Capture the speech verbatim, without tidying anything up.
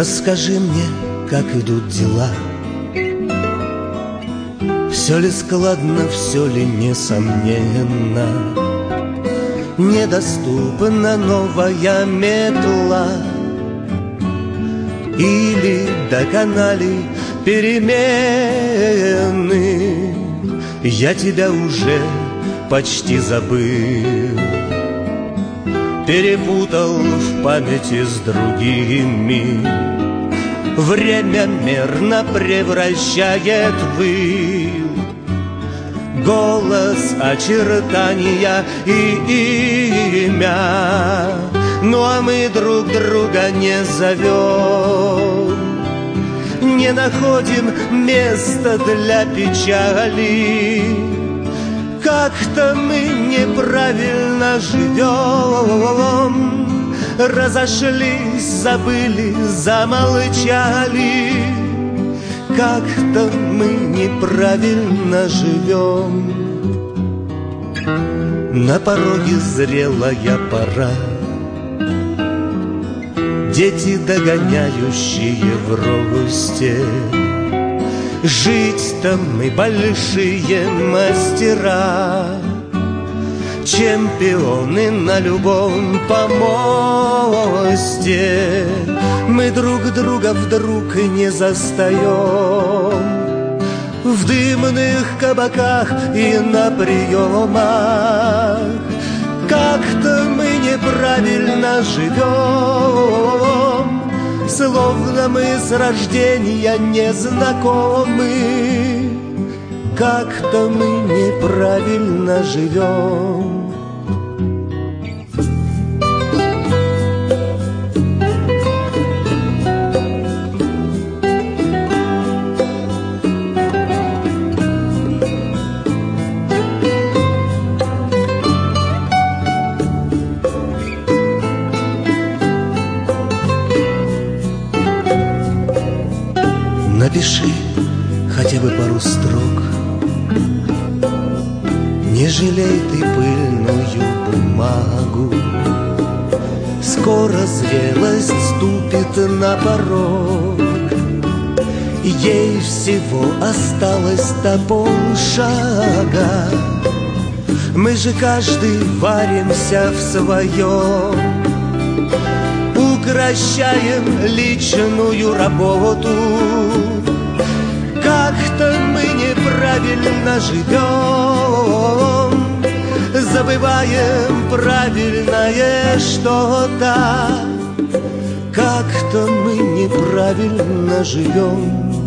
Расскажи мне, как идут дела. Все ли складно, все ли несомненно? Недоступна новая метла? Или доконали перемены? Я тебя уже почти забыл, перепутал в памяти с другими. Время мерно превращает выл, голос, очертания и имя. Ну а мы друг друга не зовем, не находим места для печали. Как-то мы неправильно живем, разошлись, забыли, замолчали. Как-то мы неправильно живем. На пороге зрелая пора, дети, догоняющие в росте. Жить-то мы большие мастера, чемпионы на любом помосте. Мы друг друга вдруг и не застаем в дымных кабаках и на приемах. Как-то мы неправильно живем, словно мы с рождения не знакомы. Как-то мы неправильно живем. Напиши хотя бы пару строк, не жалей ты пыльную бумагу. Скоро зрелость ступит на порог, ей всего осталось-то полшага. Мы же каждый варимся в своем, укращаем личную работу. Как-то мы неправильно живем, забываем правильное что-то. Как-то мы неправильно живем.